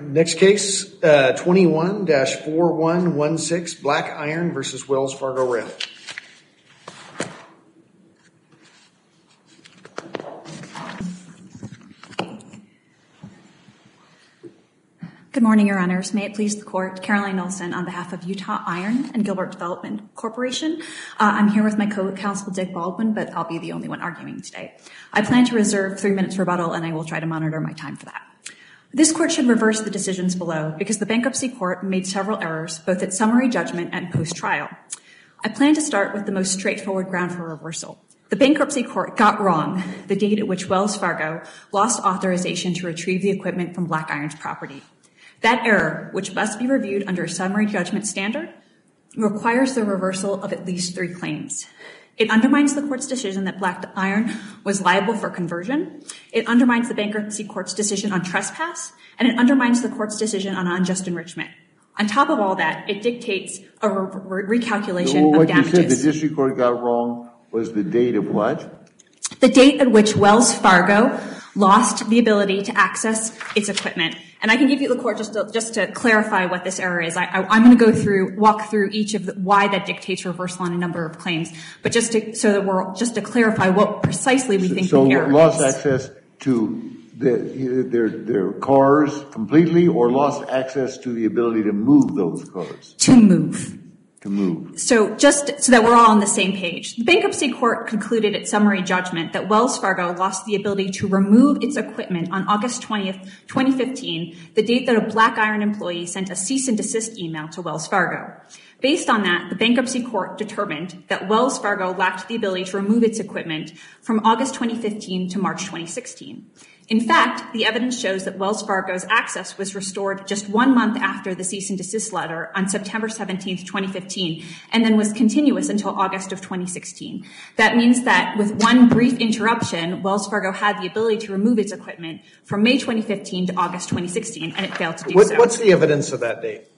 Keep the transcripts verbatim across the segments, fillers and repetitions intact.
next case, uh, twenty-one dash four one one six, Black Iron versus Wells Fargo Rail. Good morning, Your Honors. May it please the Court, Caroline Nelson on behalf of Utah Iron and Gilbert Development Corporation. Uh, I'm here with my co-counsel, Dick Baldwin, but I'll be the only one arguing today. I plan to reserve three minutes rebuttal, and I will try to monitor my time for that. This Court should reverse the decisions below because the Bankruptcy Court made several errors, both at summary judgment and post-trial. I plan to start with the most straightforward ground for reversal. The Bankruptcy Court got wrong the date at which Wells Fargo lost authorization to retrieve the equipment from Black Iron's property. That error, which must be reviewed under a summary judgment standard, requires the reversal of at least three claims. It undermines the Court's decision that Black Iron was liable for conversion. It undermines the Bankruptcy Court's decision on trespass, and it undermines the Court's decision on unjust enrichment. On top of all that, it dictates a re- re- recalculation well, of damages. What you said the District Court got wrong was the date of what? The date at which Wells Fargo lost the ability to access its equipment. And I can give you the Court just to, just to clarify what this error is. I, I, I'm going to go through, walk through each of the, why that dictates reversal on a number of claims. But just to, so that we're, just to clarify what precisely we think so the error lost is. access to the, their, their cars completely, or lost access to the ability to move those cars? To move. To move. So just so that we're all on the same page, the Bankruptcy Court concluded at summary judgment that Wells Fargo lost the ability to remove its equipment on August twentieth, twenty fifteen, the date that a Black Iron employee sent a cease and desist email to Wells Fargo. Based on that, the Bankruptcy Court determined that Wells Fargo lacked the ability to remove its equipment from August twenty fifteen to March twenty sixteen. In fact, the evidence shows that Wells Fargo's access was restored just one month after the cease and desist letter on September seventeenth, twenty fifteen, and then was continuous until August of twenty sixteen. That means that with one brief interruption, Wells Fargo had the ability to remove its equipment from May twenty fifteen to August twenty sixteen, and it failed to do what, so. What's the evidence of that date?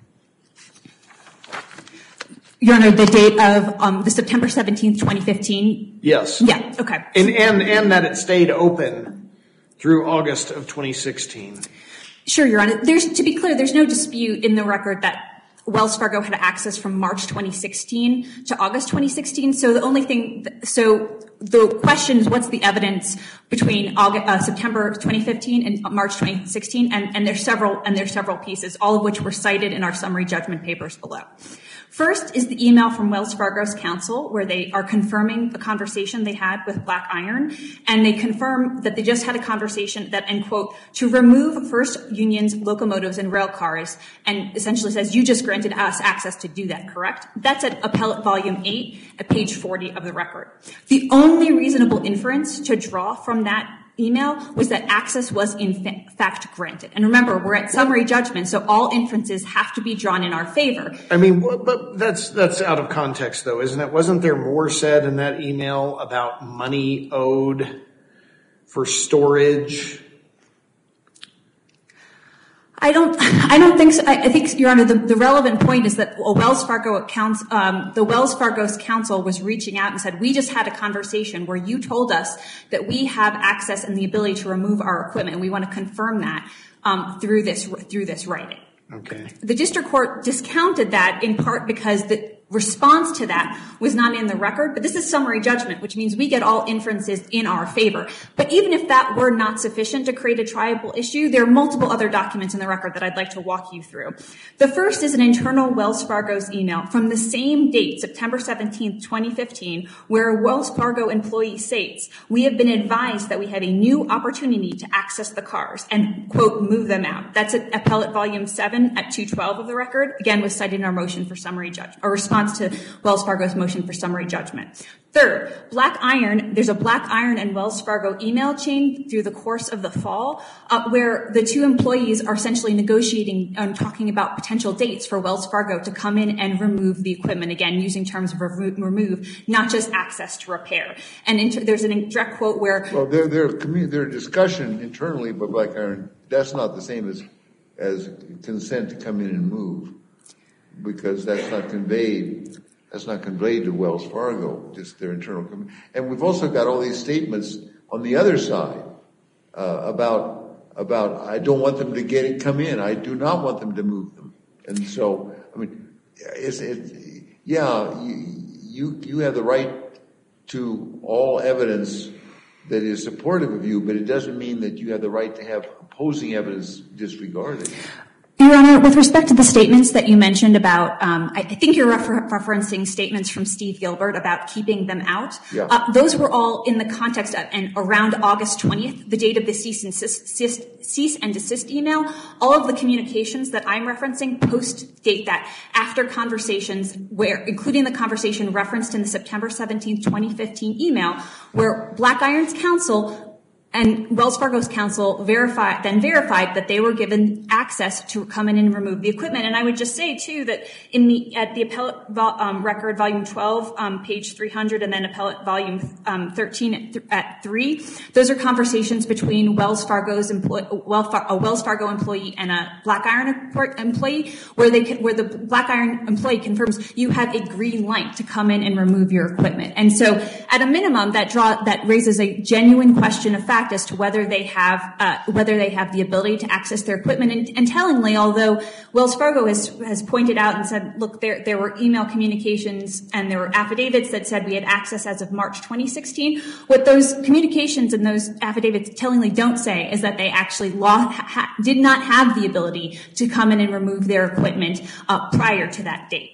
Your Honor, the date of um, the September seventeenth, twenty fifteen? Yes. Yeah, okay. And, and, and that it stayed open through August of twenty sixteen. Sure, Your Honor. There's, to be clear, there's no dispute in the record that Wells Fargo had access from March twenty sixteen to August twenty sixteen. So the only thing, so the question is, what's the evidence between August, uh, September twenty fifteen and March twenty sixteen? And, and there's several, and there's several pieces, all of which were cited in our summary judgment papers below. First is the email from Wells Fargo's counsel where they are confirming the conversation they had with Black Iron, and they confirm that they just had a conversation that, and quote, to remove First Union's locomotives and rail cars, and essentially says, you just granted us access to do that, correct? That's at Appellate Volume eight at page forty of the record. The only reasonable inference to draw from that email was that access was in fa- fact granted. And remember, we're at summary judgment, so all inferences have to be drawn in our favor. I mean, but that's that's out of context, though, isn't it? Wasn't there more said in that email about money owed for storage? I don't, I don't think so. I, I think, Your Honor, the, the relevant point is that a Wells Fargo accounts, um, the Wells Fargo's counsel was reaching out and said, we just had a conversation where you told us that we have access and the ability to remove our equipment, and we want to confirm that, um, through this, through this writing. Okay. The district court discounted that in part because the response to that was not in the record, but this is summary judgment, which means we get all inferences in our favor. But even if that were not sufficient to create a triable issue, there are multiple other documents in the record that I'd like to walk you through. The first is an internal Wells Fargo's email from the same date, September seventeenth, twenty fifteen, where a Wells Fargo employee states, we have been advised that we have a new opportunity to access the cars and, quote, move them out. That's at Appellate Volume seven at two twelve of the record, again, was cited in our motion for summary judgment, or response to Wells Fargo's motion for summary judgment. Third, Black Iron, there's a Black Iron and Wells Fargo email chain through the course of the fall uh, where the two employees are essentially negotiating and talking about potential dates for Wells Fargo to come in and remove the equipment, again, using terms of re- remove, not just access to repair. And inter- there's a direct quote where... Well, their, their, commu- their discussion internally by Black Iron, that's not the same as, as consent to come in and move, because that's not conveyed... That's not conveyed to Wells Fargo, just their internal. Com- and we've also got all these statements on the other side uh, about about, I don't want them to get it, come in. I do not want them to move them. And so, I mean, it's, it, yeah, you, you, you have the right to all evidence that is supportive of you, but it doesn't mean that you have the right to have opposing evidence disregarded. Your Honor, with respect to the statements that you mentioned about, um, I, I think you're refer- referencing statements from Steve Gilbert about keeping them out. Yeah. Uh, those were all in the context of, and around August twentieth, the date of the cease and desist, cease and desist email. All of the communications that I'm referencing post-date that after conversations where, including the conversation referenced in the September seventeenth, twenty fifteen email, where Black Iron's counsel and Wells Fargo's counsel verified, then verified that they were given access to come in and remove the equipment. And I would just say, too, that in the, at the appellate um, record, volume twelve, um, page three hundred, and then appellate volume um, thirteen at, th- at three, those are conversations between Wells Fargo's employee, a Wells Fargo employee and a Black Iron employee, where they can, where the Black Iron employee confirms you have a green light to come in and remove your equipment. And so, at a minimum, that draw that raises a genuine question of fact as to whether they have uh, whether they have the ability to access their equipment. And, and tellingly, although Wells Fargo has has pointed out and said, look, there there were email communications and there were affidavits that said we had access as of March twenty sixteen. What those communications and those affidavits tellingly don't say is that they actually law, ha, did not have the ability to come in and remove their equipment uh, prior to that date.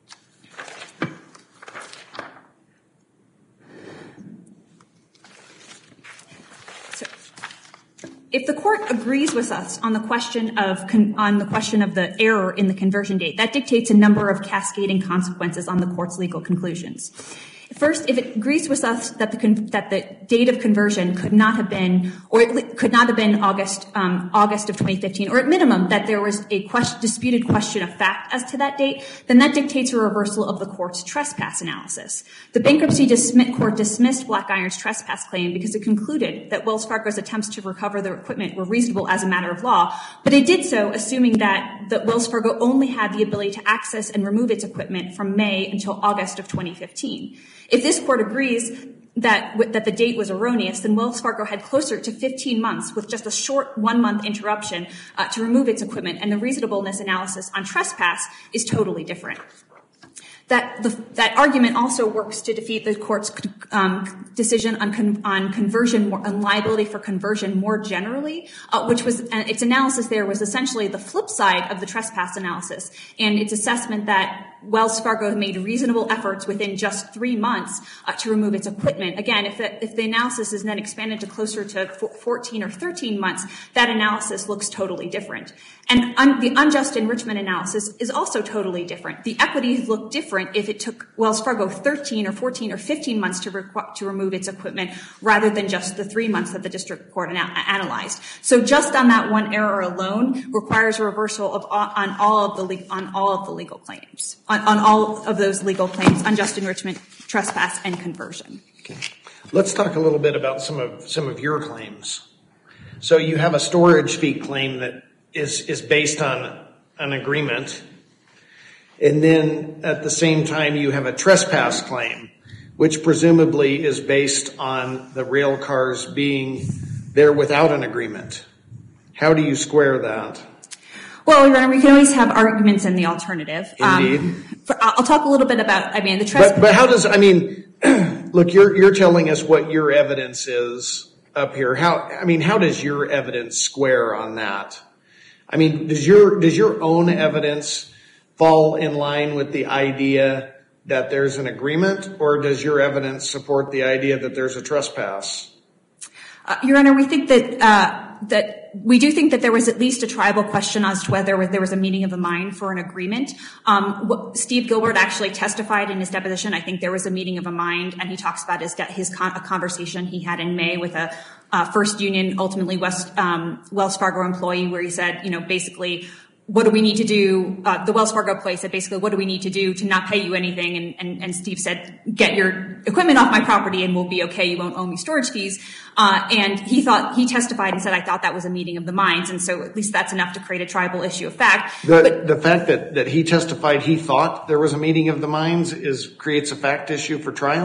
If the court agrees with us on the question of con- on the question of the error in the conversion date, that dictates a number of cascading consequences on the court's legal conclusions. First, if it agrees with us that the con- that the date of conversion could not have been, or it could not have been August um, August of twenty fifteen, or at minimum that there was a question, disputed question of fact as to that date, then that dictates a reversal of the court's trespass analysis. The bankruptcy dismiss- court dismissed Black Iron's trespass claim because it concluded that Wells Fargo's attempts to recover their equipment were reasonable as a matter of law, but it did so assuming that that Wells Fargo only had the ability to access and remove its equipment from May until August of twenty fifteen. If this court agrees that that the date was erroneous, then Wells Fargo had closer to fifteen months with just a short one-month interruption uh, to remove its equipment, and the reasonableness analysis on trespass is totally different. That, the, that argument also works to defeat the court's um, decision on, con, on conversion, more, on liability for conversion more generally, uh, which was, uh, its analysis there was essentially the flip side of the trespass analysis, and its assessment that Wells Fargo made reasonable efforts within just three months uh, to remove its equipment. Again, if the, if the analysis is then expanded to closer to fourteen or thirteen months, that analysis looks totally different. And un, the unjust enrichment analysis is also totally different. The equities look different if it took Wells Fargo thirteen or fourteen or fifteen months to, requ- to remove its equipment rather than just the three months that the district court ana- analyzed. So just on that one error alone requires a reversal of all, on all of the le- on all of the legal claims. On, on all of those legal claims, unjust enrichment, trespass, and conversion. Okay. Let's talk a little bit about some of some of your claims. So you have a storage fee claim that is, is based on an agreement, and then at the same time you have a trespass claim, which presumably is based on the rail cars being there without an agreement. How do you square that? Well, Your Honor, we can always have arguments in the alternative. Indeed. Um, for, I'll talk a little bit about, I mean, the trespass. But, but how does, I mean, look, you're, you're telling us what your evidence is up here. How, I mean, how does your evidence square on that? I mean, does your, does your own evidence fall in line with the idea that there's an agreement, or does your evidence support the idea that there's a trespass? Uh, Your Honor, we think that, uh, that we do think that there was at least a tribal question as to whether there was a meeting of the mind for an agreement. Um, what, Steve Gilbert actually testified in his deposition. I think there was a meeting of a mind, and he talks about his, his con- a conversation he had in May with a uh, First Union, ultimately West, um, Wells Fargo employee, where he said, you know, basically, what do we need to do? Uh, the Wells Fargo employee said, basically, what do we need to do to not pay you anything? And, and, and Steve said, get your equipment off my property and we'll be okay. You won't owe me storage fees. Uh, and he thought, he testified and said, I thought that was a meeting of the minds. And so at least that's enough to create a tribal issue of fact. The, but, the fact that, that he testified he thought there was a meeting of the minds is creates a fact issue for trial?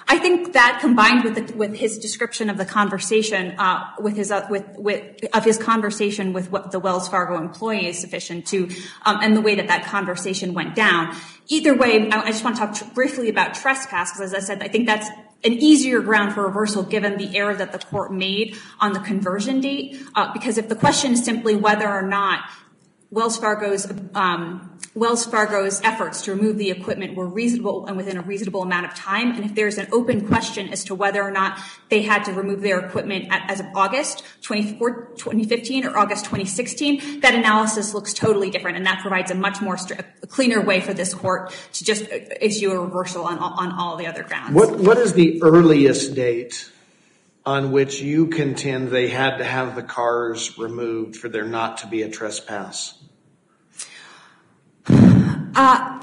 I think that combined with the, with his description of the conversation, uh, with his uh, with with of his conversation with what the Wells Fargo employee is sufficient to, um, and the way that that conversation went down. Either way, I, I just want to talk tr- briefly about trespass, because as I said, I think that's an easier ground for reversal given the error that the court made on the conversion date. Uh, because if the question is simply whether or not Wells Fargo's um, Wells Fargo's efforts to remove the equipment were reasonable and within a reasonable amount of time, and if there's an open question as to whether or not they had to remove their equipment at, as of August twenty fifteen or August twenty sixteen, that analysis looks totally different, and that provides a much more stri- a cleaner way for this court to just issue a reversal on on all the other grounds. What What is the earliest date on which you contend they had to have the cars removed for there not to be a trespass? Uh,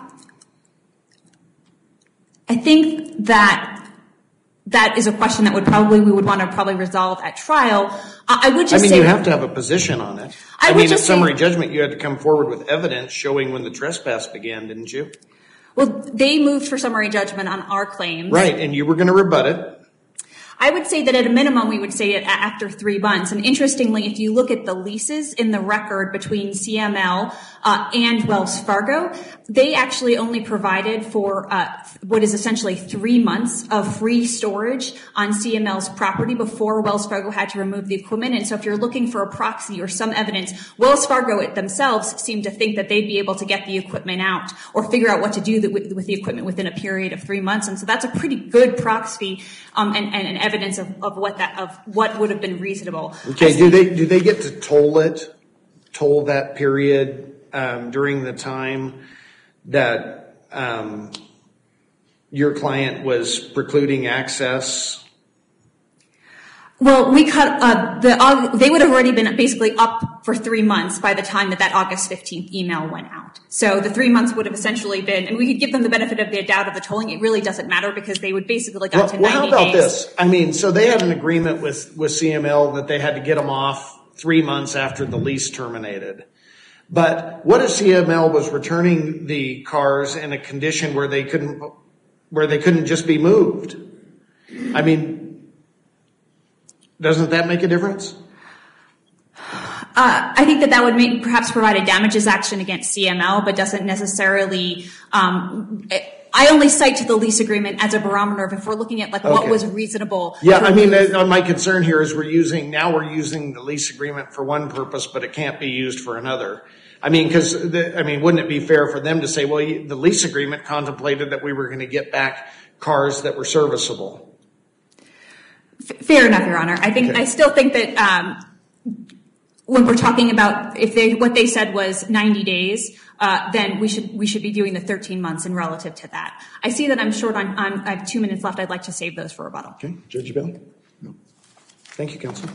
I think that that is a question that would probably we would want to probably resolve at trial. Uh, I would just I mean, say, you have to have a position on it. I, I would mean, at just summary say, judgment, you had to come forward with evidence showing when the trespass began, didn't you? Well, they moved for summary judgment on our claims. Right, and you were going to rebut it. I would say that at a minimum, we would say it after three months. And interestingly, if you look at the leases in the record between C M L uh, and Wells Fargo, they actually only provided for uh, what is essentially three months of free storage on C M L's property before Wells Fargo had to remove the equipment. And so if you're looking for a proxy or some evidence, Wells Fargo themselves seem to think that they'd be able to get the equipment out or figure out what to do with, with the equipment within a period of three months. And so that's a pretty good proxy um, and, and an evidence of, of what that of what would have been reasonable. Okay, do they do they get to toll it, toll that period um, during the time that um, your client was precluding access? Well, we cut uh, the. Uh, they would have already been basically up for three months by the time that that August fifteenth email went out. So the three months would have essentially been, and we could give them the benefit of the doubt of the tolling. It really doesn't matter because they would basically got Well, to well, ninety how about days. this? I mean, so they had an agreement with with C M L that they had to get them off three months after the lease terminated. But what if C M L was returning the cars in a condition where they couldn't where they couldn't just be moved? I mean, doesn't that make a difference? Uh, I think that that would make, perhaps provide a damages action against C M L, but doesn't necessarily. Um, I only cite to the lease agreement as a barometer of if we're looking at like what Okay. was reasonable. Yeah, I mean, uh, my concern here is we're using now we're using the lease agreement for one purpose, but it can't be used for another. I mean, because I mean, wouldn't it be fair for them to say, well, you, the lease agreement contemplated that we were going to get back cars that were serviceable? Fair enough, Your Honor. I think Okay. I still think that um, when we're talking about if they what they said was ninety days, uh, then we should we should be doing the thirteen months in relative to that. I see that I'm short on. I'm, I have two minutes left. I'd like to save those for rebuttal. Okay, Judge Bell. No. Thank you, counsel.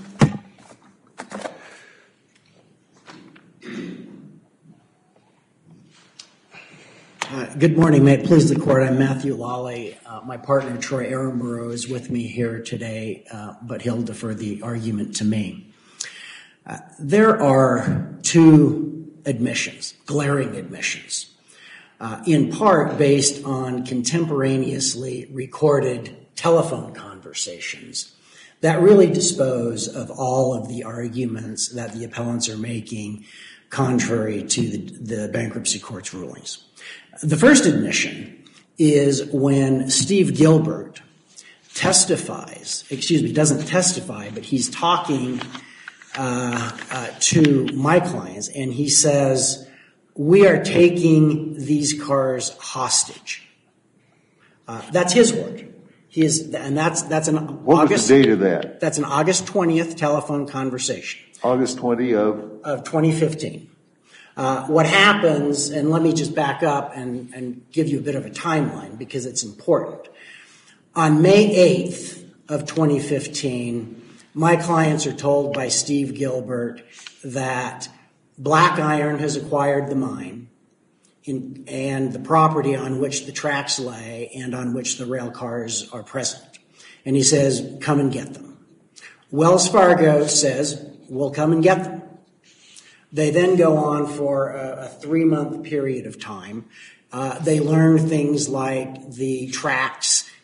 Uh, good morning. May it please the court. I'm Matthew Lawley. Uh, my partner, Troy Arenborough, is with me here today, uh, but he'll defer the argument to me. Uh, there are two admissions, glaring admissions, uh, in part based on contemporaneously recorded telephone conversations that really dispose of all of the arguments that the appellants are making contrary to the, the bankruptcy court's rulings. The first admission is when Steve Gilbert testifies, excuse me, doesn't testify, but he's talking uh, uh, to my clients, and he says, we are taking these cars hostage. Uh, that's his word. He is, and that's that's an What August. was the date of that? That's an August twentieth telephone conversation. August twentieth of? Of twenty fifteen. Uh, what happens, and let me just back up and, and give you a bit of a timeline because it's important. On May eighth of twenty fifteen, my clients are told by Steve Gilbert that Black Iron has acquired the mine in, and the property on which the tracks lay and on which the rail cars are present. And he says, come and get them. Wells Fargo says, we'll come and get them. They then go on for a, a three-month period of time. Uh, they learn things like the tracks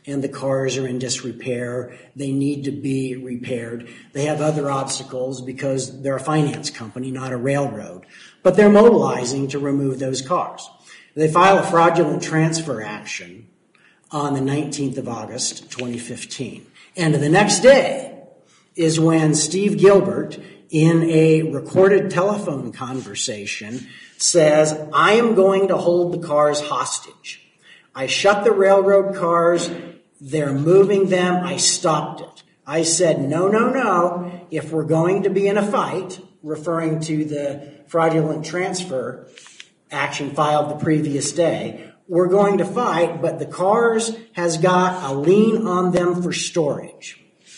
and the cars are in disrepair. They need to be repaired. They have other obstacles because they're a finance company, not a railroad. But they're mobilizing to remove those cars. They file a fraudulent transfer action on the nineteenth of August, twenty fifteen. And the next day is when Steve Gilbert, in a recorded telephone conversation, says, I am going to hold the cars hostage. I shut the railroad cars. They're moving them. I stopped it. I said, no, no, no. If we're going to be in a fight, referring to the fraudulent transfer action filed the previous day, we're going to fight, but the cars has got a lien on them for storage.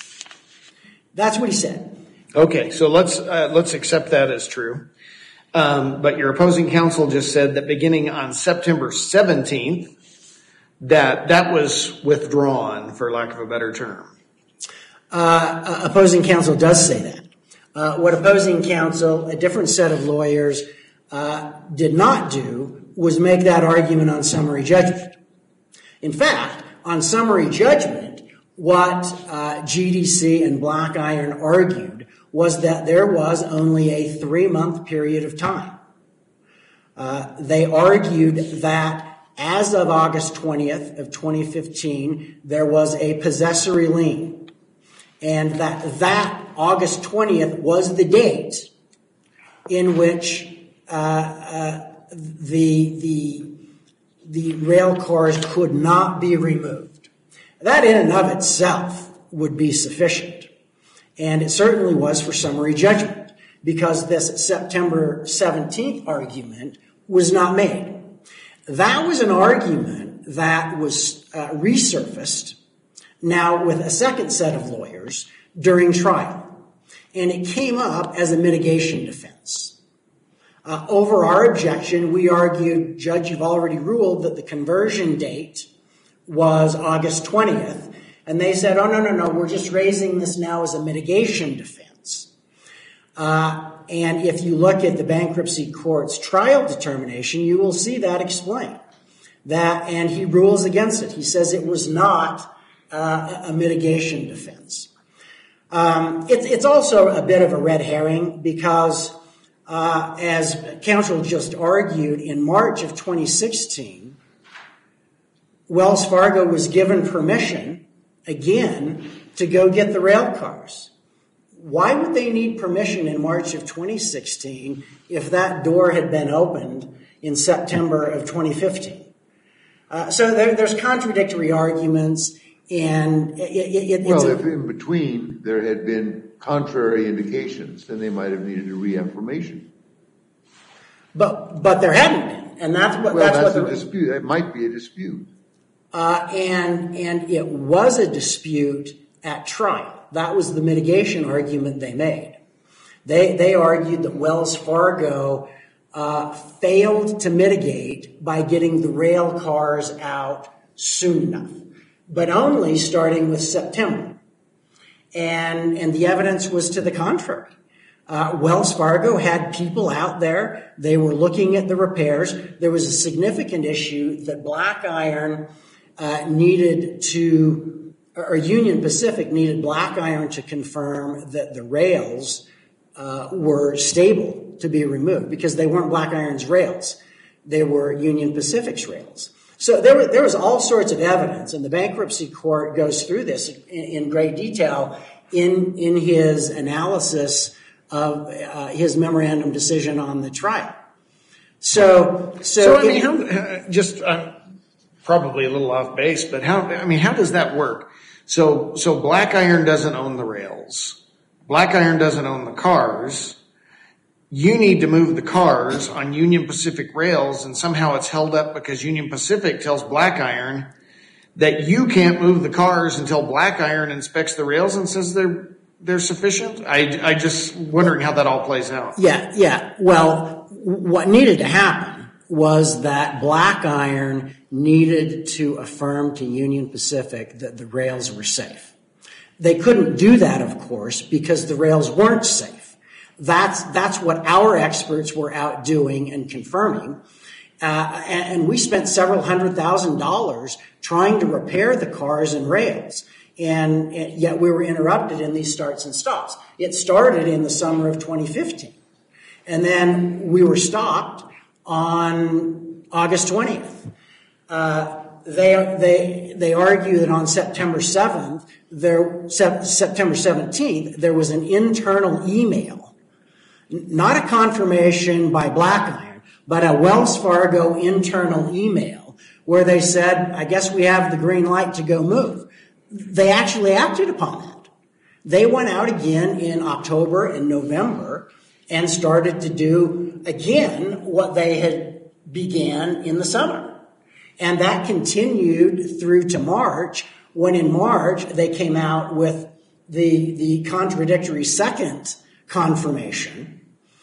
That's what he said. Okay, so let's uh, let's accept that as true. Um, but your opposing counsel just said that beginning on September seventeenth, that that was withdrawn, for lack of a better term. Uh, opposing counsel does say that. Uh, what opposing counsel, a different set of lawyers, uh, did not do was make that argument on summary judgment. In fact, on summary judgment, what uh, G D C and Black Iron argued was that there was only a three-month period of time. Uh, they argued that as of August twentieth of twenty fifteen, there was a possessory lien, and that that August twentieth was the date in which uh, uh, the the the rail cars could not be removed. That in and of itself would be sufficient, and it certainly was for summary judgment, because this September seventeenth argument was not made. That was an argument that was uh, resurfaced now with a second set of lawyers during trial, and it came up as a mitigation defense. Uh, over our objection, we argued, Judge, you've already ruled that the conversion date was August twentieth, and they said, oh, no, no, no, we're just raising this now as a mitigation defense. Uh, and if you look at the bankruptcy court's trial determination, you will see that explained. That, and he rules against it. He says it was not uh, a mitigation defense. Um, it's, it's also a bit of a red herring because, uh, as counsel just argued, in March of twenty sixteen, Wells Fargo was given permission, again, to go get the rail cars. Why would they need permission in March of twenty sixteen if that door had been opened in September of twenty fifteen? Uh, so there, there's contradictory arguments, and it, it, it's well, a, if in between there had been contrary indications, then they might have needed a reaffirmation. But but there hadn't been, and that's what well, that's, that's what a the, dispute. It might be a dispute. Uh, and and it was a dispute at trial. That was the mitigation argument they made. They they argued that Wells Fargo uh, failed to mitigate by getting the rail cars out soon enough, but only starting with September. And and the evidence was to the contrary. Uh, Wells Fargo had people out there. They were looking at the repairs. There was a significant issue that Black Iron uh, needed to, or Union Pacific needed Black Iron to confirm that the rails uh, were stable to be removed, because they weren't Black Iron's rails. They were Union Pacific's rails. So there, were, there was all sorts of evidence, and the bankruptcy court goes through this in, in great detail in, in his analysis of uh, his memorandum decision on the trial. So, so, So, I mean, it, how, uh, just uh, probably a little off base, but how, I mean, how does that work? So, so Black Iron doesn't own the rails. Black Iron doesn't own the cars. You need to move the cars on Union Pacific rails, and somehow it's held up because Union Pacific tells Black Iron that you can't move the cars until Black Iron inspects the rails and says they're they're sufficient. I I just wondering how that all plays out. yeah, yeah. Well, what needed to happen was that Black Iron needed to affirm to Union Pacific that the rails were safe. They couldn't do that, of course, because the rails weren't safe. That's, that's what our experts were out doing and confirming. Uh, and, and we spent several hundred thousand dollars trying to repair the cars and rails. And, and yet we were interrupted in these starts and stops. It started in the summer of twenty fifteen. And then we were stopped on August twentieth. Uh, they, they, they argue that on September seventh, there, September seventeenth, there was an internal email, not a confirmation by Black Iron, but a Wells Fargo internal email where they said, I guess we have the green light to go move. They actually acted upon that. They went out again in October and November and started to do again what they had began in the summer. And that continued through to March, when in March they came out with the, the contradictory second confirmation.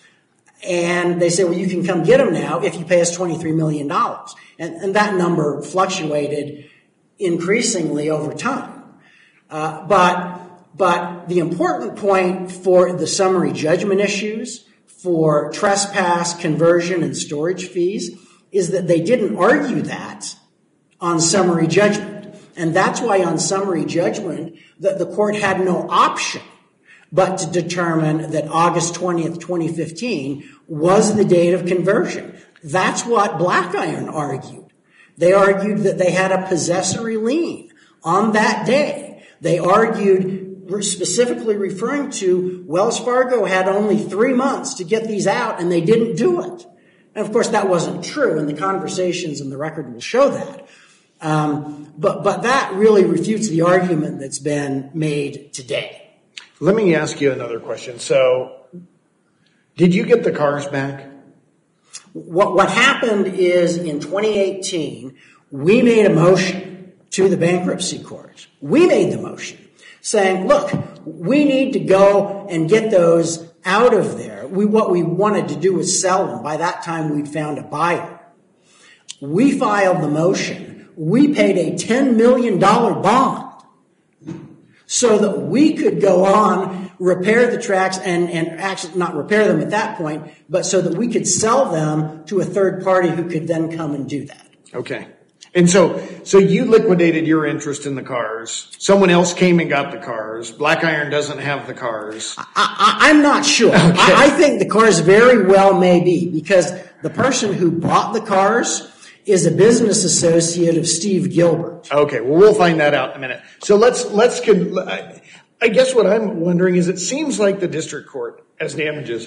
And they said, well, you can come get them now if you pay us twenty-three million dollars. And, and that number fluctuated increasingly over time. Uh, but, but the important point for the summary judgment issues, for trespass, conversion, and storage fees, is that they didn't argue that on summary judgment. And that's why on summary judgment, that the court had no option but to determine that August twentieth, twenty fifteen was the date of conversion. That's what Black Iron argued. They argued that they had a possessory lien on that day. They argued, specifically referring to Wells Fargo had only three months to get these out, and they didn't do it. And of course, that wasn't true, and the conversations in the record will show that. Um, but, but that really refutes the argument that's been made today. Let me ask you another question. So, did you get the cars back? What, what happened is in twenty eighteen, we made a motion to the bankruptcy court. We made the motion saying, look, we need to go and get those out of there. We, what we wanted to do was sell them. By that time, we'd found a buyer. We filed the motion. We paid a ten million dollars bond so that we could go on, repair the tracks, and, and actually not repair them at that point, but so that we could sell them to a third party who could then come and do that. Okay. And so, so you liquidated your interest in the cars. Someone else came and got the cars. Black Iron doesn't have the cars. I, I, I'm not sure. Okay. I, I think the cars very well may be, because the person who bought the cars is a business associate of Steve Gilbert. Okay, well, we'll find that out in a minute. So let's, let's, I guess what I'm wondering is, it seems like the district court, as damages,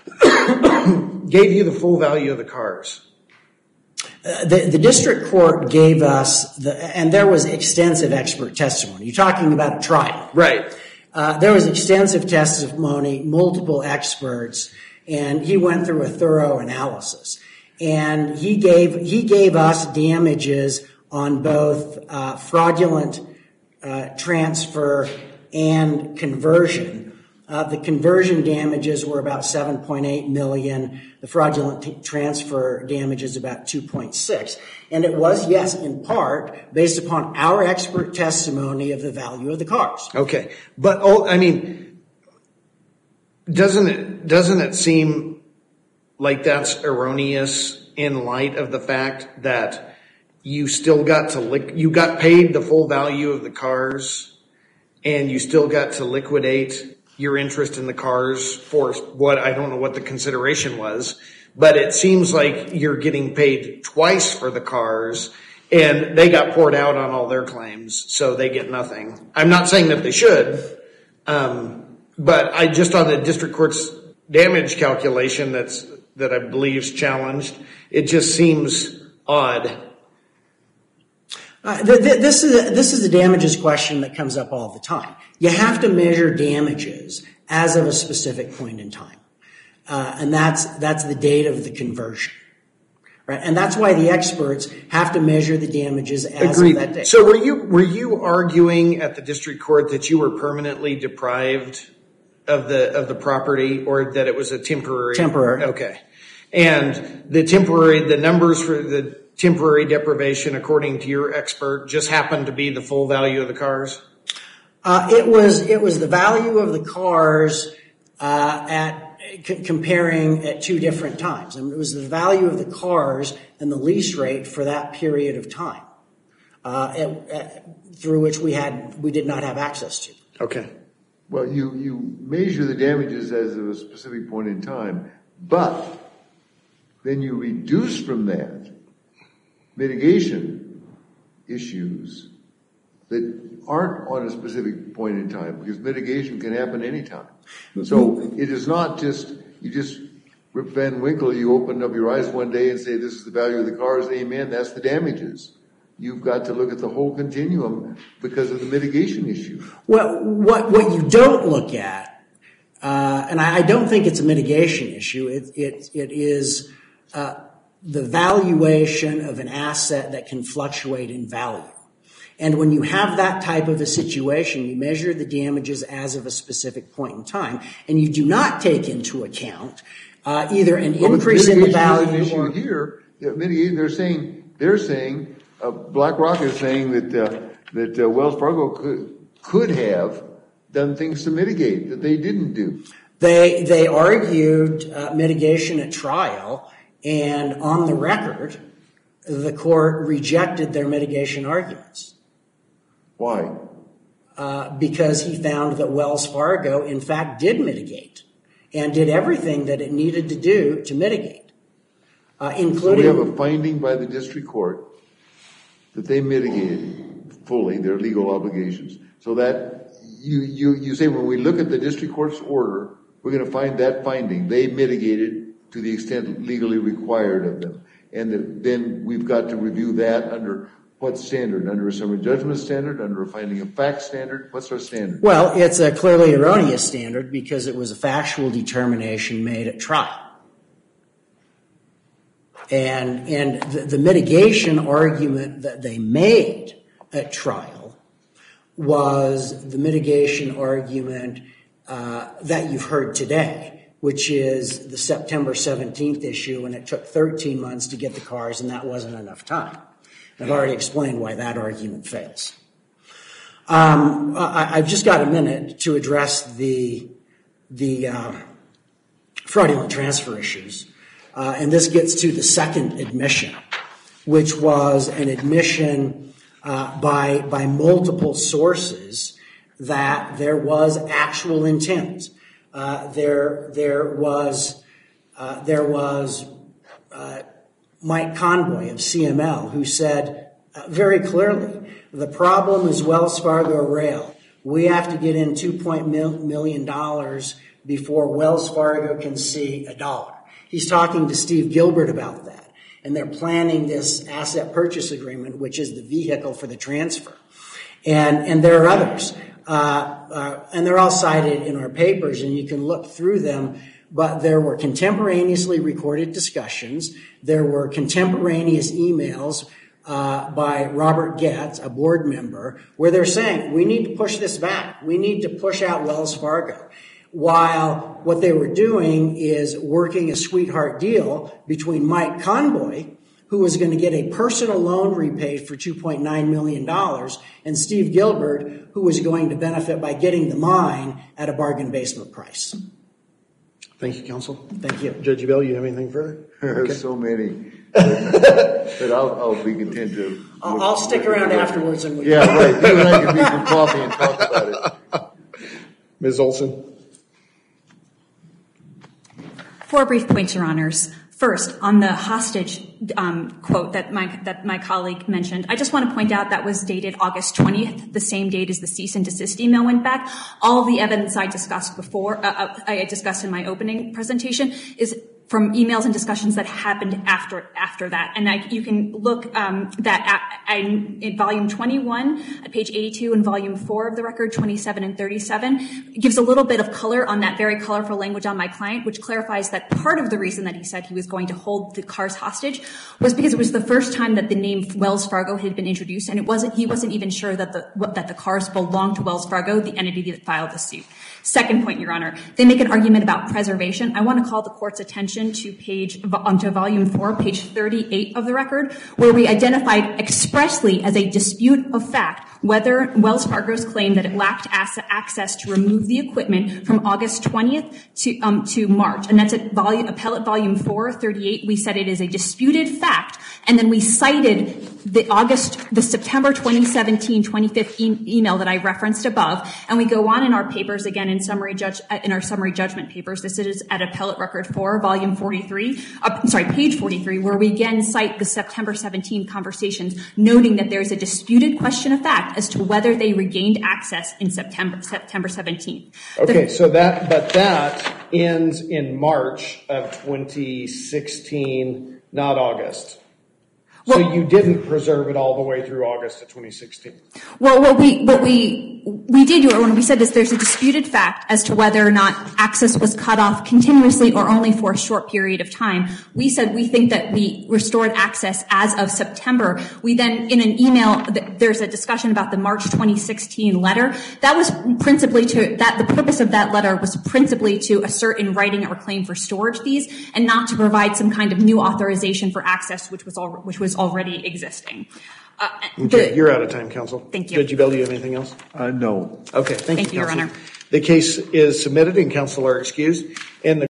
gave you the full value of the cars. Uh, the, the district court gave us, the, and there was extensive expert testimony. You're talking about a trial. Right. Uh, there was extensive testimony, multiple experts, and he went through a thorough analysis. And he gave, he gave us damages on both uh, fraudulent uh, transfer and conversion. Uh, the conversion damages were about seven point eight million dollars. The fraudulent t- transfer damages about two point six. And it was, yes, in part, based upon our expert testimony of the value of the cars. Okay. But, oh, I mean, doesn't it, doesn't it seem like that's erroneous in light of the fact that you still got to, lic- you got paid the full value of the cars, and you still got to liquidate your interest in the cars for what, I don't know what the consideration was, but it seems like you're getting paid twice for the cars, and they got poured out on all their claims, so they get nothing. I'm not saying that they should, um, but I just, on the district court's damage calculation that's, that I believe is challenged, it just seems odd. Uh, th- th- this is a, this is a damages question that comes up all the time. You have to measure damages as of a specific point in time, uh, and that's that's the date of the conversion, right? And that's why the experts have to measure the damages as Agreed. of that date. So, were you were you arguing at the district court that you were permanently deprived of the of the property, or that it was a temporary? Temporary. Okay, and the temporary the numbers for the temporary deprivation, according to your expert, just happened to be the full value of the cars? Uh, it was it was the value of the cars uh, at c- comparing at two different times. I mean, it was the value of the cars and the lease rate for that period of time uh, at, at, through which we had we did not have access to. Okay. Well, you, you measure the damages as of a specific point in time, but then you reduce from that mitigation issues that aren't on a specific point in time, because mitigation can happen anytime. So it is not just, you just, Rip Van Winkle, you open up your eyes one day and say, this is the value of the cars, amen, that's the damages. You've got to look at the whole continuum because of the mitigation issue. Well, what, what you don't look at, uh, and I, I don't think it's a mitigation issue, it, it, it is uh, the valuation of an asset that can fluctuate in value. And when you have that type of a situation, you measure the damages as of a specific point in time, and you do not take into account uh, either an well, increase in the value issue or here. Yeah, mitigation. They're saying they're saying uh, BlackRock is saying that uh, that uh, Wells Fargo could could have done things to mitigate that they didn't do. They they argued uh, mitigation at trial, and on the record, the court rejected their mitigation arguments. Why? Uh, because he found that Wells Fargo, in fact, did mitigate and did everything that it needed to do to mitigate, uh, including... So we have a finding by the district court that they mitigated fully their legal obligations. So that you, you, you say when we look at the district court's order, we're going to find that finding. They mitigated to the extent legally required of them. And the, then we've got to review that under... what standard? Under a summary judgment standard? Under a finding of fact standard? What's our standard? Well, it's a clearly erroneous standard because it was a factual determination made at trial. And, and the, the mitigation argument that they made at trial was the mitigation argument uh, that you've heard today, which is the September seventeenth issue, and it took thirteen months to get the cars, and that wasn't enough time. I've already explained why that argument fails. Um, I, I've just got a minute to address the the uh, fraudulent transfer issues, uh, and this gets to the second admission, which was an admission uh, by by multiple sources that there was actual intent. Uh, there there was uh, there was. Uh, Mike Conboy of C M L, who said uh, very clearly, the problem is Wells Fargo Rail. We have to get in two point one million dollars before Wells Fargo can see a dollar. He's talking to Steve Gilbert about that. And they're planning this asset purchase agreement, which is the vehicle for the transfer. And, and there are others. Uh, uh, and they're all cited in our papers, and you can look through them. But there were contemporaneously recorded discussions. There were contemporaneous emails uh, by Robert Getz, a board member, where they're saying, we need to push this back. We need to push out Wells Fargo. While what they were doing is working a sweetheart deal between Mike Conboy, who was going to get a personal loan repaid for two point nine million dollars, and Steve Gilbert, who was going to benefit by getting the mine at a bargain basement price. Thank you, counsel. Thank you. Judge Bell, you have anything further? Okay. So many. But I'll, I'll be content to. I'll, I'll stick around afterwards. And we yeah, right. You and I can meet for coffee and talk about it. Miz Olson. Four brief points, Your Honors. First, on the hostage um, quote that my that my colleague mentioned, I just want to point out that was dated August twentieth, the same date as the cease and desist email went back. All the evidence I discussed before, uh, I discussed in my opening presentation, is from emails and discussions that happened after after that. And I, you can look um, that at, at, in volume twenty-one, at page eighty-two, and volume four of the record, twenty-seven and thirty-seven. It gives a little bit of color on that very colorful language on my client, which clarifies that part of the reason that he said he was going to hold the cars hostage was because it was the first time that the name Wells Fargo had been introduced, and it wasn't he wasn't even sure that the that the cars belonged to Wells Fargo, the entity that filed the suit. Second point, Your Honor, they make an argument about preservation. I want to call the court's attention citation to page, onto volume four, page thirty-eight of the record, where we identified expressly as a dispute of fact whether Wells Fargo's claim that it lacked access to remove the equipment from August twentieth to, um, to March. And that's at volume, appellate volume four, thirty-eight. We said it is a disputed fact. And then we cited the August, the September twenty seventeen, twenty-fifth e- email that I referenced above. And we go on in our papers again in summary judge, uh, in our summary judgment papers. This is at appellate record four, volume forty-three, uh, sorry, page forty-three, where we again cite the September seventeenth conversations, noting that there's a disputed question of fact as to whether they regained access in September, September seventeenth. Okay, The, so that, but that ends in March of twenty sixteen, not August. So Well- you didn't preserve it all the way through August of twenty sixteen. Well, what we, what we, we did, Your Honor, when we said this, there's a disputed fact as to whether or not access was cut off continuously or only for a short period of time. We said we think that we restored access as of September. We then, in an email, there's a discussion about the March twenty sixteen letter. That was principally to, that the purpose of that letter was principally to assert in writing our claim for storage fees and not to provide some kind of new authorization for access, which was all, which was already existing. Uh, Okay, the, you're out of time, counsel. Thank you. Judge Ebell, do you have anything else? Uh, no. Okay, thank you, Thank you, Your counsel. Honor. The case is submitted and counsel are excused. And the